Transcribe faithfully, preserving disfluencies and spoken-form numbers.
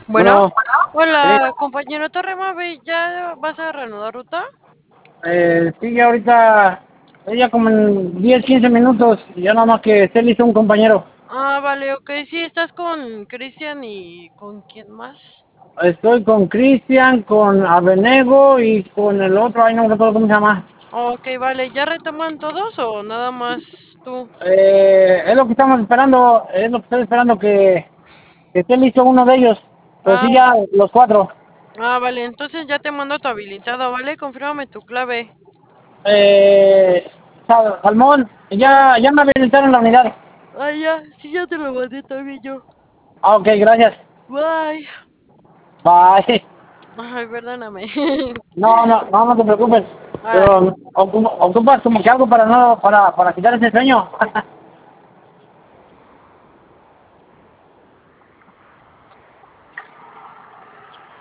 Bueno, Bueno, sí, hola, compañero Torremave, ¿ya vas a reanudar ruta? eh, sigue ahorita, ella como en diez quince minutos, y ya nada más que esté listo un compañero. Ah, vale, ok, sí, estás con Cristian y ¿con quién más? Estoy con Cristian, con Abenego y con el otro, ay no me acuerdo cómo se llama. Ok, vale, ¿ya retoman todos o nada más tú? Eh, es lo que estamos esperando, es lo que estoy esperando que, que esté listo uno de ellos, pero Ah, sí ya los cuatro. ah, vale, entonces ya te mando tu habilitado, ¿vale? Confírmame tu clave. Eh, Sal- Salmón, ya, ya me habilitaron la unidad. Ah, ya, sí, ya te lo mandé también yo. Ah, ok, gracias. Bye. Bye. Ay, perdóname. No, no, no, no te preocupes. Ahora, Pero ocupa- ocupas como que algo para no, para, para quitar ese sueño.